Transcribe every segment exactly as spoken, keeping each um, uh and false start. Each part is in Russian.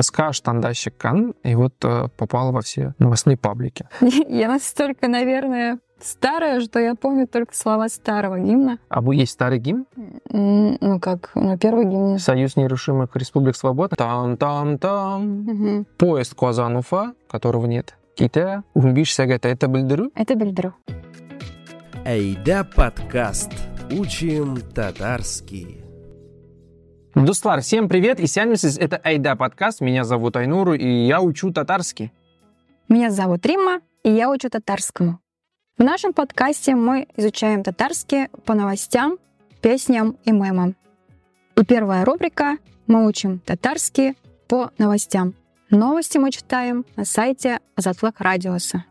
Казахстанда шикан, и вот э, попала во все новостные паблики. Я настолько, наверное, старая, что я помню только слова старого гимна. А вы есть старый гимн? М, Ну как, ну первый гимн. Союз нерушимых республик свободы. Там-там-там. Мгм. Поезд Казан-Уфа, которого нет. Ките, умбиш сагата, это бильдеру? Это бельдру. Айда подкаст. Учим татарский. Дуслар, всем привет, и сянмисіз, это Айда подкаст, меня зовут Айнуру, и я учу татарский. Меня зовут Римма, и я учу татарскому. В нашем подкасте мы изучаем татарский по новостям, песням и мемам. И первая рубрика «Мы учим татарский по новостям». Новости мы читаем на сайте Азатлык Радиоса.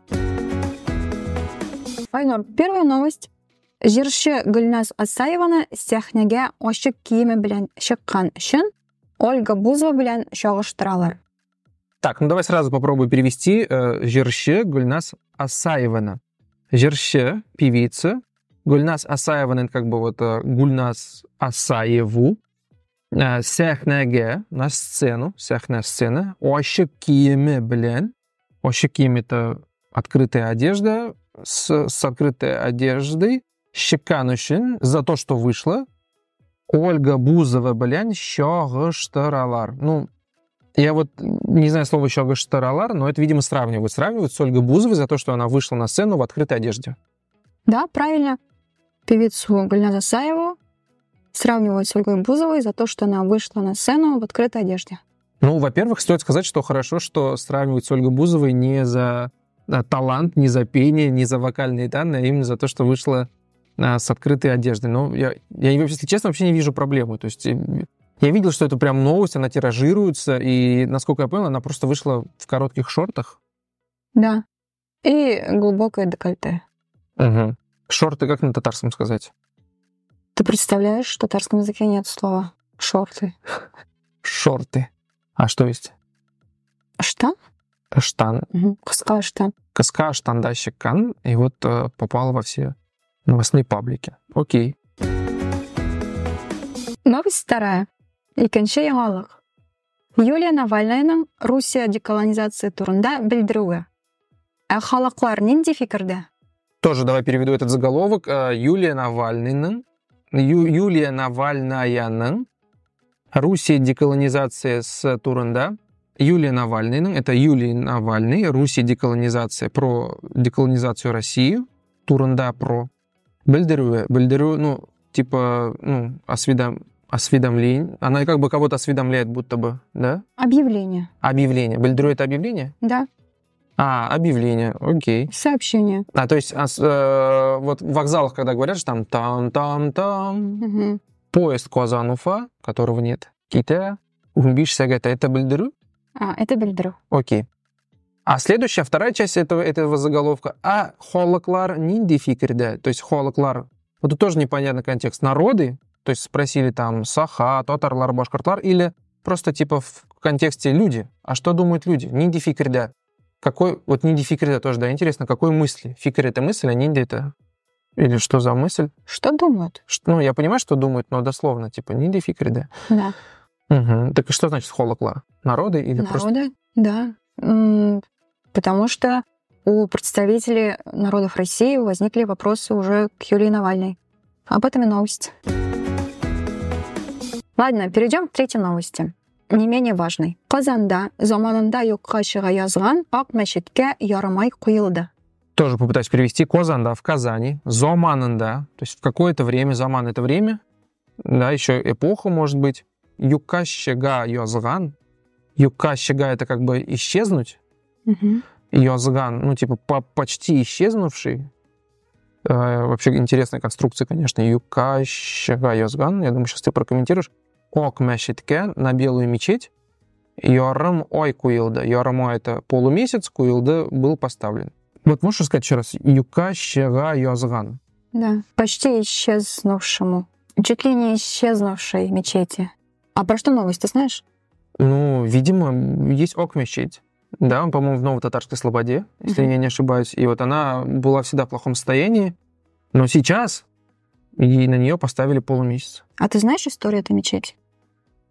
Айнур, первая новость. Жирши Гүлназ Асаеваны сәхнәгә ашык киеме белән чыккан өчен Ольга Бузова белән чагыштыралар. Так, ну давай сразу попробую перевести. э, Жирше Гульназ Асаевана. Жирше, певица. Гульназ Асаевана, это как бы вот э, Гульназ Асаеву. Э, Сәхнәгә, на сцену, сәхнә сцена. Ашык киеме белән. Ашык киеме — это открытая одежда. С, с открытой одеждой. Чыккан өчен, за то, что вышло. Ольга Бузова белән чагыштыралар. Ну, я вот не знаю слова чагыштыралар, но это, видимо, сравнивают. Сравнивают с Ольгой Бузовой за то, что она вышла на сцену в открытой одежде. Да, правильно. Певицу Гульназ Асаеву сравнивают с Ольгой Бузовой за то, что она вышла на сцену в открытой одежде. Ну, во-первых, стоит сказать, что хорошо, что сравнивают с Ольгой Бузовой не за а, талант, не за пение, не за вокальные данные, а именно за то, что вышла а, с открытой одеждой. Но я, я, если честно, вообще не вижу проблемы. То есть я видел, что это прям новость, она тиражируется, и, насколько я понял, она просто вышла в коротких шортах. Да. И глубокое декольте. Угу. Шорты как на татарском сказать? Ты представляешь, в татарском языке нет слова «шорты». Шорты. А что есть? Штан? Штан. Угу. Кыска штан. Казахстанда шикан, и вот э, попала во все новостные паблики. Окей. Новость вторая. Икенче яңалык. Юлия Навальныйның Русия деколонизация турында белдерүе. Ә халыклар нинди фикердә? Тоже давай переведу этот заголовок. Э, Юлия Навальныйның, Ю- Юлия Навальнаяның Русия деколонизация с турында. Юлия Навальныйның, это Юлия Навальный, Русия деколонизация, про деколонизацию России, турында про бельдерүе, бельдерү, ну, типа, ну, осведом, осведомление. Она как бы кого-то осведомляет, будто бы, да? Объявление. Объявление. Бельдерү — это объявление? Да. А, объявление, окей. Сообщение. А, то есть, а, с- э, вот в вокзалах, когда говорят, что там там-там-там, Угу. поезд Казан-Уфа, которого нет, ките, умбиш сагата, это бельдерү? А, это бельдеру. Окей. А следующая, вторая часть этого, этого заголовка. А холоклар нинди фикерде. То есть холоклар. Вот тут тоже непонятный контекст. Народы, то есть спросили там саха, татарлар, башкортлар, или просто типа в контексте люди. А что думают люди? Нинди фикерде. Какой, вот нинди фикерде тоже, да, интересно, какой мысли? Фикер — это мысль, а нинди — это... Или что за мысль? Что думают? Что, ну, я понимаю, что думают, но дословно, типа, нинди фикерде. Да. Угу. Так и что значит холоклар? Народы или просто... Народы? Да. М, Потому что у представителей народов России возникли вопросы уже к Юлии Навальной. Об этом и новость. Ладно, перейдем к третьей новости. Не менее важной. Казанда заманында юкка чыга язган ак мәчеткә ярамай куелды. Тоже попытаюсь перевести. Казанда в Казани. Зоманында, то есть в какое-то время. Заман — это время. Да, еще эпоха может быть. Юкащега йозган. Юкащега — это как бы исчезнуть. Мгм. Йозган, ну типа по- почти исчезнувший. Э, вообще интересная конструкция, конечно. Юкащега йозган. Я думаю, сейчас ты прокомментируешь. Ок мәчетке, на белую мечеть. Ярым ой куилды. Ярым ой — это полумесяц, куилды был поставлен. Вот можешь сказать еще раз? Юкащега йозган. Да. Почти исчезнувшему. Чуть ли не исчезнувшей мечети. А про что новость, ты знаешь? Ну, видимо, есть ок мечеть. Да, он, по-моему, в Ново-Татарской Слободе, если Мгм. я не ошибаюсь. И вот она была всегда в плохом состоянии. Но сейчас и на нее поставили полумесяц. А ты знаешь историю этой мечети?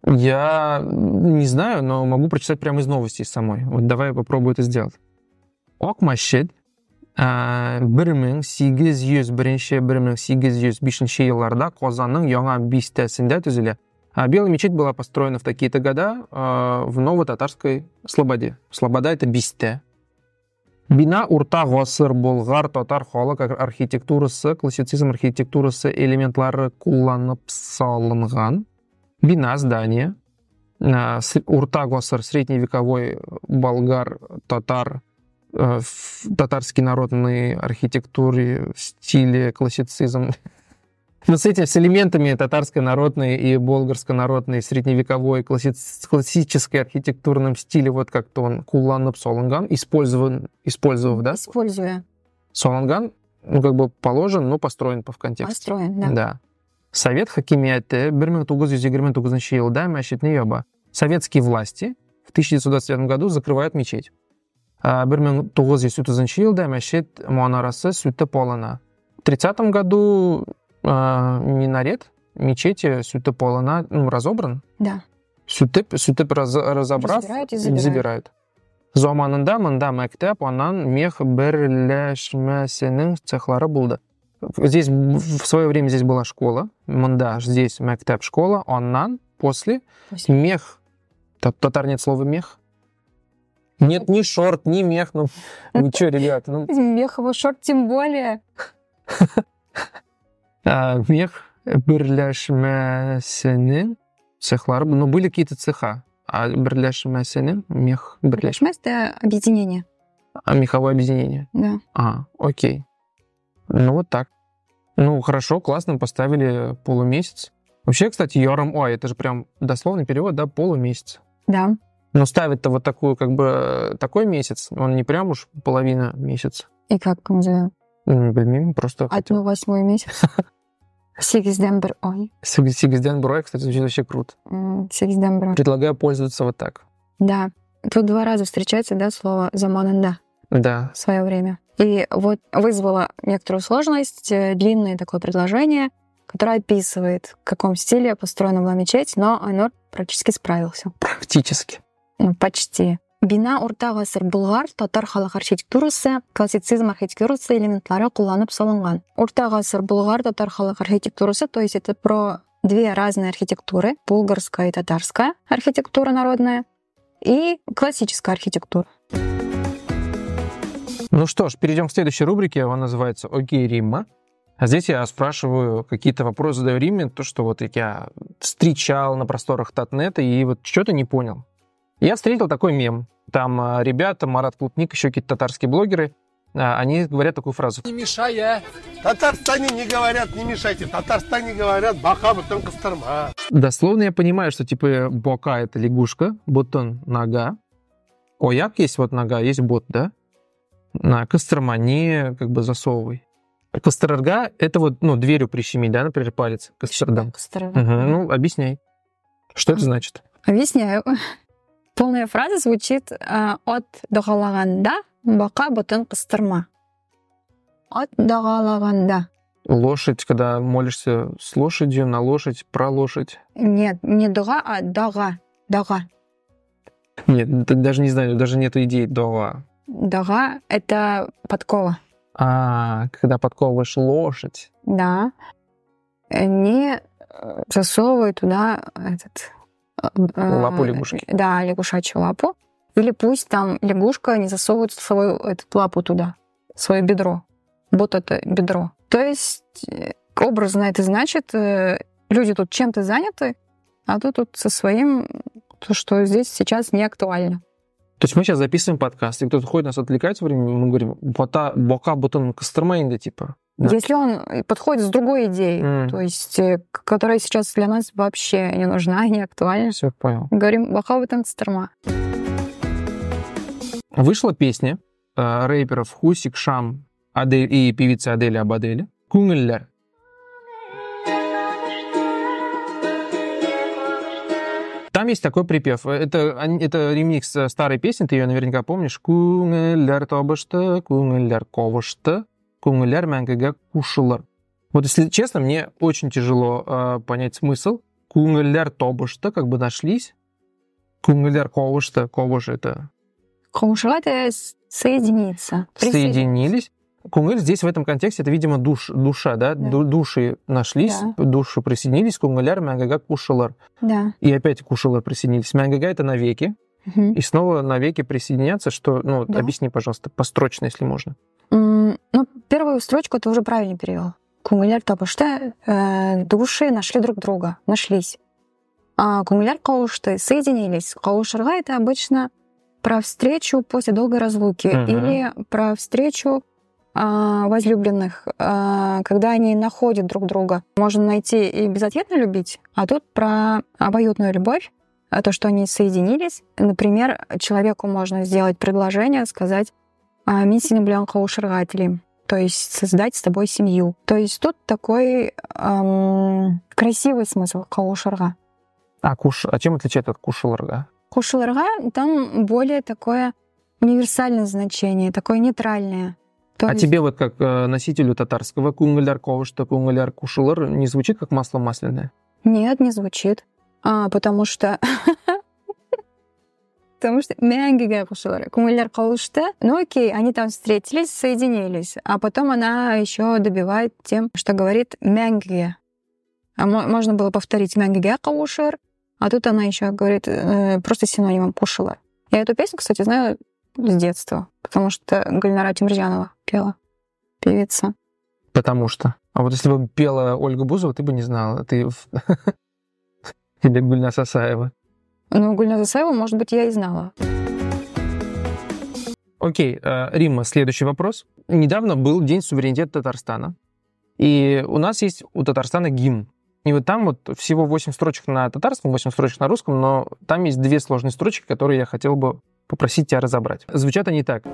Я не знаю, но могу прочитать прямо из новостей самой. Вот давай я попробую это сделать. Ок Машид bir ming sekiz yuz birinchi bir ming sekiz yuz beshinchi yillarda Qozonning Yo'g'a Bistasida tuzilgan. Белая мечеть была построена в такие-то года в Ново-Татарской Слободе. Слобода — это Бисте. Бина урта гасыр болгар татар халык архитектурасы, классицизм архитектурасы элементлары кулланып салынган. Бина — здание. Урта гасыр — средневековой болгар, татар, татарский народной архитектуры в стиле классицизм. Но с этим, с элементами татарской народной и болгарской народной средневековой класси- классической архитектурном стиле, вот как-то он кулланып салынган, использован, использовав, да? Используя. Салынган, ну, как бы положен, но построен по в контексте. Построен, да. Да. Совет хакимияты bir ming to'qqiz yuz yigirma to'qqizinchi yilda masjidni yoba. Советские власти в тысяча девятьсот двадцать девятом году закрывают мечеть. bir ming to'qqiz yuz o'ttizinchi yilda masjid munarasi sutib olina. В тридцатом году минарет мечети сутып олана, ну, разобран. Да. Сүтіп, сүтіп раз, разобрав, Забирают и забирают. забирают. Заманында мында мәктәп, анан мех бірләшмәсенең цехлары булды. Здесь в свое время здесь была школа, мында здесь мәктәп школа, анан после, После. мех. Татар нет слова мех. Нет ни шорт, ни мех, ну ничего, ребята. Ну. Меховый шорт тем более. Мех бірләшмәсенең цехлары, ну, были какие-то цеха, а бірләшмәсенең мех бірләшмә. Бірләшмә — это объединение. А меховое объединение. Да. А, окей. Ну, вот так. Ну, хорошо, классно, поставили полумесяц. Вообще, кстати, Йорам, ой, это же прям дословный перевод, да, полумесяц. Да. Но ставить-то вот такую, как бы, такой месяц, он не прям уж половина месяца. И как назовем? Ну, блин, просто... Одну восьмой месяц. Сегизден бір ой. Сегизден бір ой, кстати, звучит вообще круто. Сегизден бір ой. Предлагаю пользоваться вот так. Да. Тут два раза встречается, да, слово «заманында». Да. В свое время. И вот вызвало некоторую сложность, длинное такое предложение, которое описывает, в каком стиле построена была мечеть, но Айнур практически справился. Практически. Ну, почти. Бина урта гасыр булгар татар халык архитектурасы, классицизм архитектурасы элементлары кулланып салынган. Урта гасыр булгар татар халык архитектурасы, то есть это про две разные архитектуры, булгарская и татарская архитектура народная и классическая архитектура. Ну что ж, перейдем к следующей рубрике, она называется «Окей, Римма». А здесь я спрашиваю, какие-то вопросы задаю Римме, то, что вот я встречал на просторах Татнета и вот что-то не понял. Я встретил такой мем. Там ребята, Марат Клубник, еще какие-то татарские блогеры, они говорят такую фразу. Не мешай, а! В Татарстане не говорят, не мешайте. В Татарстане говорят, баха, бутон, костырма. Дословно я понимаю, что типа бока — это лягушка, бутон — нога. Ояк есть вот нога, есть бот, да? На костырма не как бы засовывай. Костырга — это вот, ну, дверью прищемить, да, например, палец. Костырдам. Костырга. Угу, ну, объясняй. Что это значит? Объясняю. Полная фраза звучит э, «От догалаганда бака бутын кыстырма». От догалаганда. Лошадь, когда молишься с лошадью, на лошадь, про лошадь. Нет, не дога, а дага. Дага. Нет, даже не знаю, даже нету идеи дога. Дага — это подкова. А, когда подковываешь лошадь. Да. Не засовывай туда этот... Лапу лягушки. Да, лягушачью лапу. Или пусть там лягушка не засовывает свою эту лапу туда, свое бедро. Вот это бедро. То есть, образно это значит, люди тут чем-то заняты, а ты тут со своим, то, что здесь сейчас не актуально. То есть мы сейчас записываем подкаст, и кто-то ходит, нас отвлекает во время, мы говорим, бока бутон костырма, типа. Да. Если он подходит с другой идеей, mm. то есть, которая сейчас для нас вообще не нужна, не актуальна. Все, понял. Говорим, бока бутон костырма. Вышла песня э, рэперов Хусик, Шам, Адель и певицы Адели Абадели «Күңелләр». Там есть такой припев. Это, это ремикс старой песни, ты ее наверняка помнишь. «Күңелләр табышты, күңелләр ковышты, күңелләр мәңгегә кушылыр». Вот если честно, мне очень тяжело э, понять смысл. Күңелләр табышты, как бы нашлись. Күңелләр кавышты, кавыш это... Кавышырга — это соединиться. Соединились. Күңел здесь в этом контексте, это, видимо, душ, душа, да? Да. Ду- Души нашлись, Да. души присоединились, күңелләр мәңгегә кушылыр. Да. И опять кушылыр присоединились. Мәңгегә это навеки. Мгм. И снова навеки присоединяться, что... Ну, Да. объясни, пожалуйста, построчно, если можно. М, Ну, первую строчку ты уже правильно перевел. Күңелләр табышты, э, души нашли друг друга, нашлись. А күңелләр кавышты, соединились. Кавышырга — это обычно про встречу после долгой разлуки Мгм. или про встречу а, возлюбленных, а, когда они находят друг друга. Можно найти и безответно любить, а тут про обоюдную любовь, а то, что они соединились. Например, человеку можно сделать предложение, сказать «А, «Мин сине белән кавышырга телим», то есть создать с тобой семью. То есть тут такой ам, красивый смысл кавышырга. А, куш... а чем отличается от кушылырга? Кушылырга там более такое универсальное значение, такое нейтральное. То А есть- тебе вот как э, носителю татарского күңелләр кавышты, күңелләр кушылыр не звучит как масло масляное? Нет, не звучит. А, потому что... Потому что мәңгегә кушылыр. Күңелләр кавышты. Ну окей, они там встретились, соединились. А потом она еще добивает тем, что говорит мәңгегә. А мо- можно было повторить мәңгегә кавышыр, а тут она еще говорит э, просто синонимом кушылыр. Я эту песню, кстати, знаю с детства, потому что Гульнара Тимирзянова пела, певица. Потому что. А вот если бы пела Ольга Бузова, ты бы не знала. Ты... в- Или Гульнас Асаева. Ну, Гульнара Засаева, может быть, я и знала. Окей, э, Римма, следующий вопрос. Недавно был День суверенитета Татарстана. И у нас есть у Татарстана гимн. И вот там вот всего восемь строчек на татарском, восемь строчек на русском, но там есть две сложные строчки, которые я хотел бы попросить тебя разобрать. Звучат они так.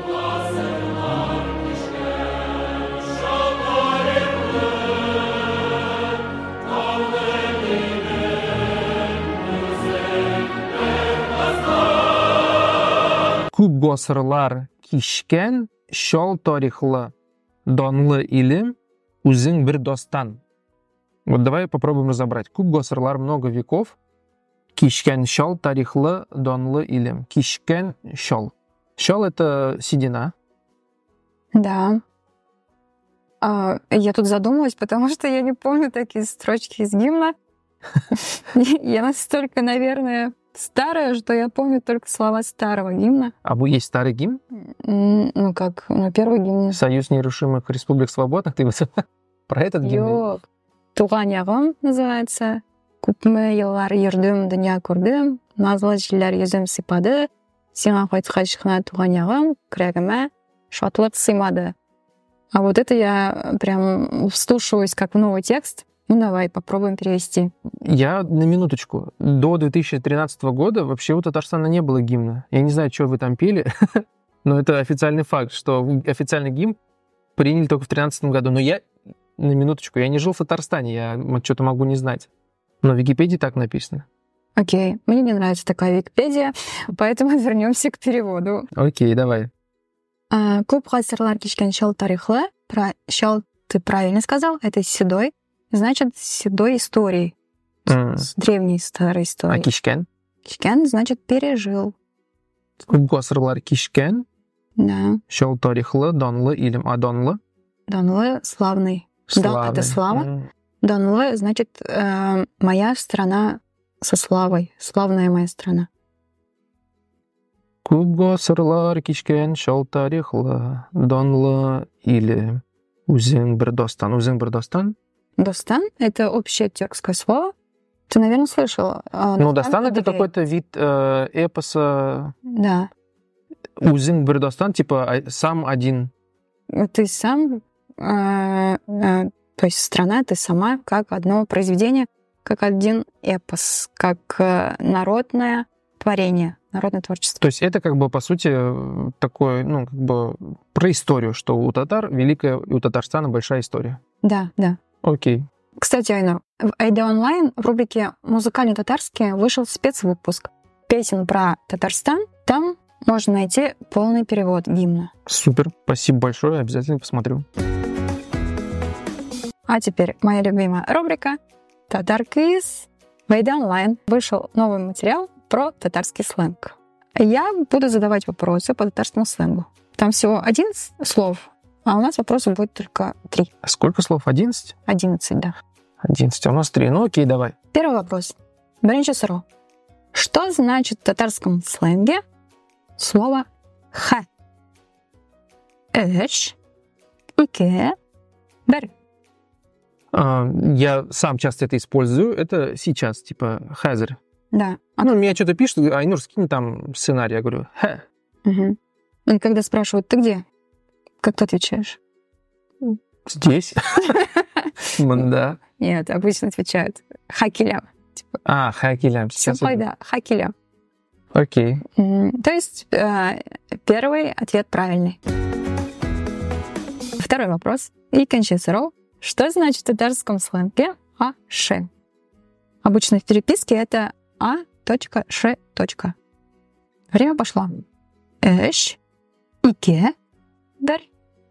Күп гасырлар кишкән, шал тарихлы, данлы илем, үзең бер достан. Вот давай попробуем разобрать. Күп гасырлар, много веков, кишкән, шал тарихлы, данлы илем. Кишкән, шал. Шал — это седина. Да. А, я тут задумалась, потому что я не помню такие строчки из гимна. Я настолько, наверное, старая, что я помню только слова старого гимна. А вы есть старый гимн? М, Ну как, ну первый гимн. Союз нерушимых республик свободных. Ты вот про этот гимн? Yok. Туган ягым называется. Күпме еллар йөрдем, дөнья күрдем, назлы җилләр йөзем сыйпады, сиңа кайткач кына туган ягым, күкрәгемә шатлык сыймады. А вот это я прям вслушиваюсь как в новый текст. Ну давай попробуем перевести. Я на минуточку. До две тысячи тринадцатого года вообще у Татарстана не было гимна. Я не знаю, что вы там пели, но это официальный факт, что официальный гимн приняли только в тринадцатом году. Но я, на минуточку, я не жил в Татарстане, я что-то могу не знать. Но в Википедии так написано. Окей, мне не нравится такая Википедия, поэтому вернемся к переводу. Окей, давай. А, Күп гасырлар кичкән шал тарихлы. Про шал ты правильно сказал, это седой. Значит, седой историей. М. С древней старой А историей. кишкән? Кичкән значит пережил. Күп гасырлар кишкән, Да. шал тарихлы, данлы илем. А данлы? Данлы славный. Да, это слава. М. Данлы значит э, моя страна со славой. Славная моя страна. Күп гасырлар кичкән, шал тарихлы, данлы илем. Үзең бер достан. Үзең бер достан? Достан — это общее тюркское слово. Ты, наверное, слышал. А, Ну, достан — это Адыгей. какой-то вид э, эпоса. Да. Үзең бер достан, типа а- сам один. Ты сам, э, э, то есть страна, ты сама, как одно произведение, как один эпос, как э, народное творение, народное творчество. То есть это как бы, по сути, э, такое, ну, как бы про историю, что у татар великая, и у Татарстана большая история. Да, да. Окей. Кстати, Айнур, в Айда Онлайн в рубрике «Музыкальный татарский» вышел спецвыпуск песен про Татарстан. Там можно найти полный перевод гимна. Супер. Спасибо большое. Обязательно посмотрю. А теперь моя любимая рубрика «Татар-квиз». В Айде онлайн вышел новый материал про татарский сленг. Я буду задавать вопросы по татарскому сленгу. Там всего одиннадцать слов, а у нас вопросов будет только три. Сколько слов? одиннадцать? одиннадцать, да. одиннадцать. А у нас три. Ну окей, давай. Первый вопрос. Бірінші сұрау. Что значит в татарском сленге слово «ха»? Үш, ике, бір. А, я сам часто это использую. Это сейчас, типа, хазер. Да. А ну, меня что-то пишут, Айнур, скинь там сценарий. Я говорю, ха. Угу. И когда спрашивают, ты где? Как ты отвечаешь? Здесь. Да. Нет, обычно отвечают хакилям. А, хакилям. Да, хакилям. Окей. То есть первый ответ правильный. Второй вопрос. Икенче сұрау. Что значит в татарском сленге а-ше? Обычно в переписке это а.ш. Время пошло. Үш, ике, бір.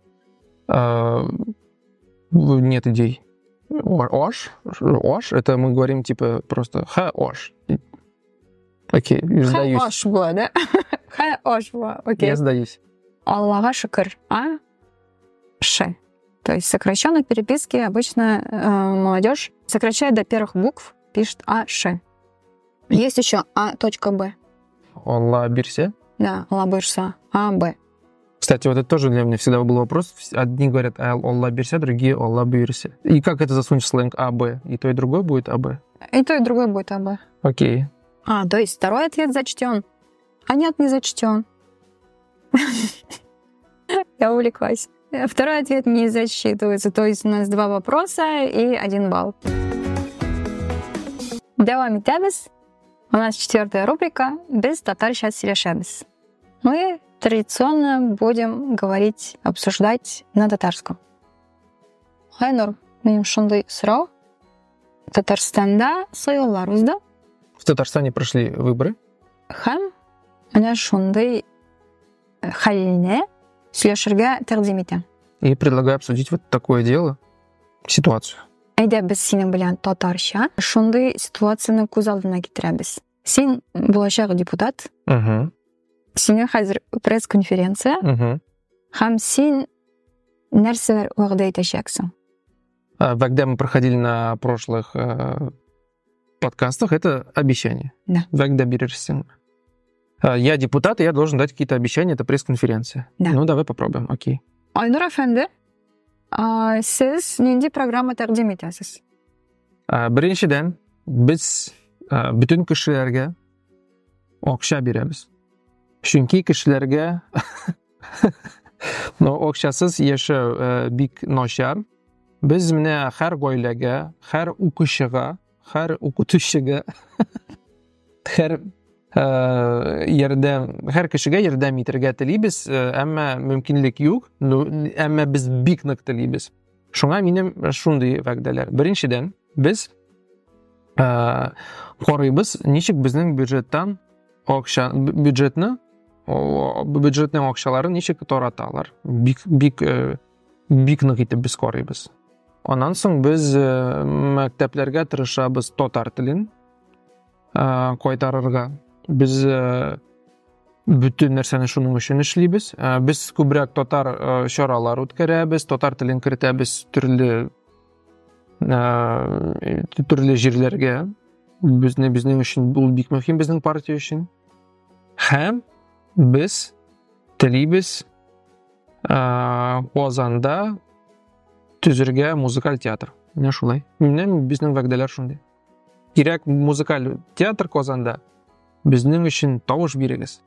Нет идей. Ош. Ош. Это мы говорим типа просто ха-ош. Окей, сдаюсь. Ха-ош было, да? Ха-ош было, окей. Я сдаюсь. Аллаха шукр. А-ше. То есть сокращенно в переписке обычно э, молодежь сокращает до первых букв, пишет А-ше. Есть еще А.Б. Алла бирсе? Да, Алла бирса. А-Б. Кстати, вот это тоже для меня всегда был вопрос. Одни говорят Алла бирсе, другие Алла бирсе. И как это засунуть в сленг А-Б? И то, и другое будет А-Б? И то, и другое будет А-Б. Окей. А, то есть второй ответ зачтен. А нет, не зачтен. Я увлеклась. Второй ответ не засчитывается. То есть у нас два вопроса и один балл. Devam etamiz. У нас четвертая рубрика «Без татарща сирешебис». Мы традиционно будем говорить, обсуждать на татарском. Айнур, менің шундай сұрау. Татарстанда сайлаулар узды. В Татарстане прошли выборы. Һәм менә шундай хәлне сөйләшергә тәкъдим итәм. И предлагаю обсудить вот такое дело, ситуацию. Әйдә без синең белән татарча шундай ситуацияны күз алдына китерәбез. Син булачак депутат. Угу. Синең хәзер пресс-конференция. Угу. Һәм син нәрсәләр вәгъдә итәчәксең? Когда мы проходили на прошлых э, подкастах, это обещание. Да. Вәгъдә бирерсең. Я депутат, и я должен дать какие-то обещания, это пресс-конференция. Да. Ну, давай попробуем, окей. Айнур әфәнде, сез нинди программа тәкъдим итәсез? Беренчедән, без бүтән кешеләргә акча бирәбез. Чөнки кешеләргә но акчасыз яшәү бик начар. Без менә һәр гаиләгә, һәр укучыга, һәр укытучыга, һәр ярдәм, һәр кешегә ярдәм итәргә телибез, әмма мөмкинлек юк, әмма без бик нык телибез. Шуңа минем шундый вәгъдәләр. Беренчедән, без карыйбыз, ничек безнең бюджеттан акча, бюджетны, бюджетның акчаларын ничек тараталар. Бик бик бик нык итеп без карыйбыз. Аннан соң без мәктәпләргә тырышабыз татар телен кайтарырга. Без бүтән нәрсәне шуның өчен эшлибез. Без күбрәк татар чаралар үткәрәбез, татар телен кертәбез төрле төрле җирләргә. Безне безнең өчен бу бик мөһим, безнең партия өчен. Һәм без телибез Казанда төзергә музыкаль театр. Менә шулай. Минем безнең вәгъдәләр шундый. Кирәк музыкаль театр Казанда. Безнең өчен тавыш бирегез.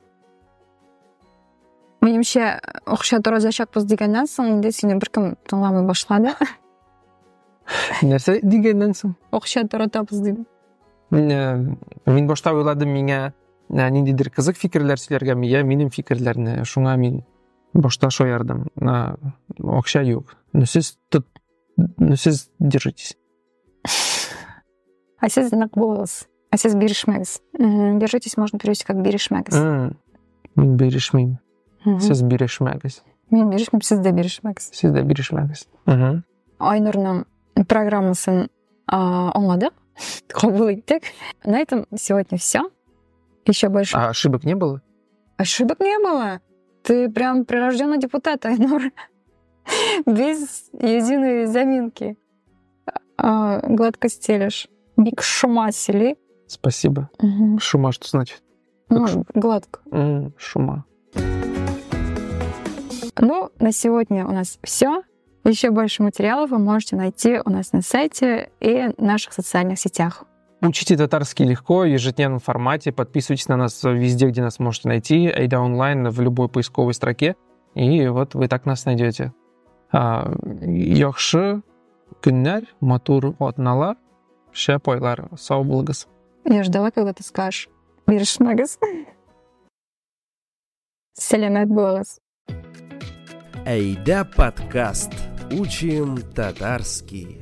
Минемчә, акча таразачакбыз дигәннән соң инде сине беркем тыңламый башлады. Нәрсә дигәннән соң? Акча таратабыз диде. Мин мин башта уйладым, миңа ниндидер кызык фикерләр сөйләргә, мия минем фикерләрне. Шуңа мин башта шаярдым. Акча юк. Ну сез ну сез держитесь. А сез нык булыгыз. А сез бирешмәгез. Держитесь можно перевести как бирешмәгез. Мин бирешмим. Сез бирешмәгез. Мин бирешмим, сез дә бирешмәгез. Сез дә бирешмәгез. Айнурның программасын аңладык. Кобылыктык. На этом сегодня все. Еще больше. А ошибок не было? Ошибок не было. Ты прям прирожденный депутат, Айнур. Без единой заминки. А, гладко стелешь. Биг шума сели. Спасибо. Угу. Шума что значит? Ну, шу- гладко. М, Шума. Ну, на сегодня у нас все. Еще больше материалов вы можете найти у нас на сайте и наших социальных сетях. Учите татарский легко, в ежедневном формате. Подписывайтесь на нас везде, где нас можете найти. Айда онлайн в любой поисковой строке. И вот вы так нас найдете. Яхшы күннәр, матур атналар, шәп айлар. Сау булыгыз. Я ждала, когда ты скажешь. Биршмагас. Сәләмәт булыгыз. Айда подкаст. Учим татарский.